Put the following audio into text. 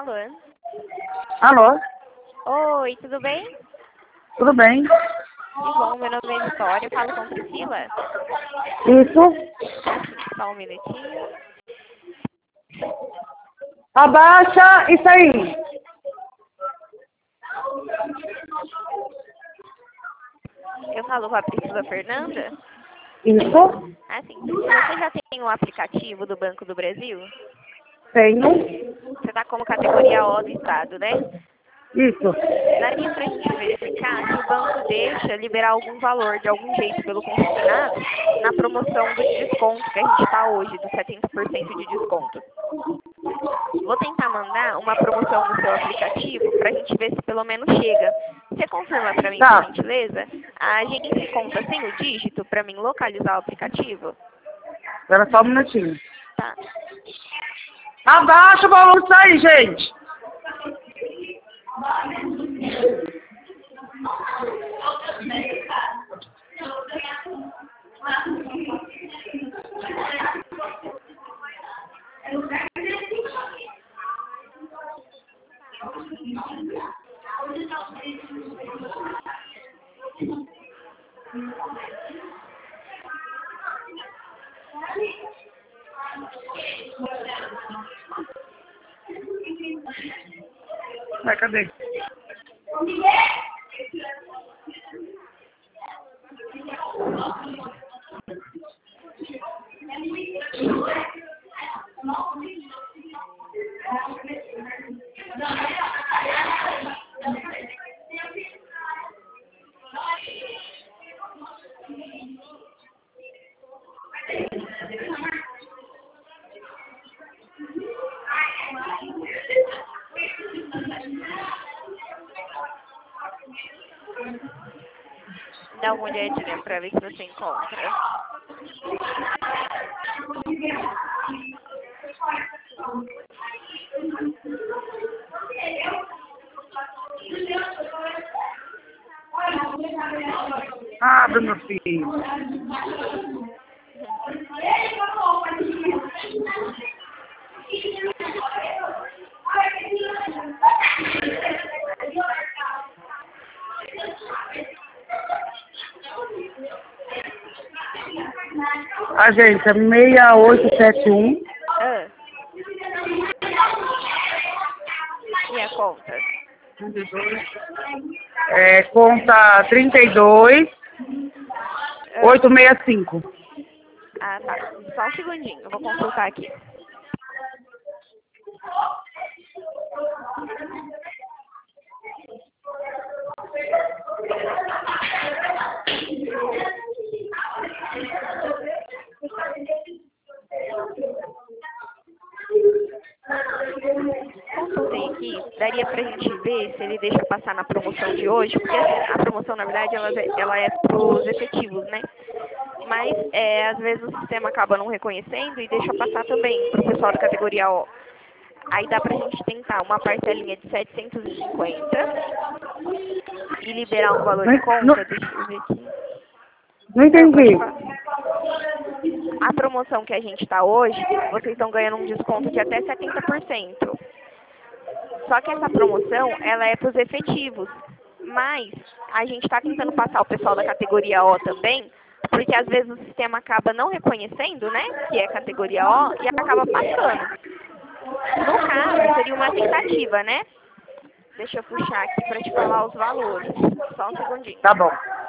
Alô? Alô? Oi, tudo bem? Tudo bem? Que bom, meu nome é Vitória, eu falo com Priscila. Isso. Só um minutinho. Abaixa isso aí. Eu falo com a Priscila Fernanda. Isso. Assim, Priscila, você já tem um aplicativo do Banco do Brasil? Tenho. Você está como categoria O do Estado, né? Isso. Daria para a gente verificar se o banco deixa liberar algum valor de algum jeito pelo consignado na promoção do desconto que a gente está hoje, do 70% de desconto. Vou tentar mandar uma promoção no seu aplicativo para a gente ver se pelo menos chega. Você confirma para mim, por Tá. gentileza, a agência conta sem o dígito para mim localizar o aplicativo? Espera só um minutinho. Tá. Abaixa o valor disso aí, gente. Vai, cadê? Dá uma olhadinha para ver se você encontra. Abre, meu filho. Agência 6871. Ah. E a conta? Conta 32865. Ah, tá. Só um segundinho, eu vou consultar aqui. Consultei aqui, daria pra gente ver se ele deixa passar na promoção de hoje, porque assim, a promoção, na verdade, ela é pros efetivos, né? Mas, às vezes o sistema acaba não reconhecendo e deixa passar também pro pessoal da categoria O. Aí dá pra gente tentar uma parcelinha de 750 e liberar um valor em conta, deixa eu ver aqui. Não entendi. Pode falar. A promoção que a gente está hoje, vocês estão ganhando um desconto de até 70%. Só que essa promoção, ela é para os efetivos. Mas a gente está tentando passar o pessoal da categoria O também, porque às vezes o sistema acaba não reconhecendo, né, que é categoria O e acaba passando. No caso, seria uma tentativa, né? Deixa eu puxar aqui para te falar os valores. Só um segundinho. Tá bom.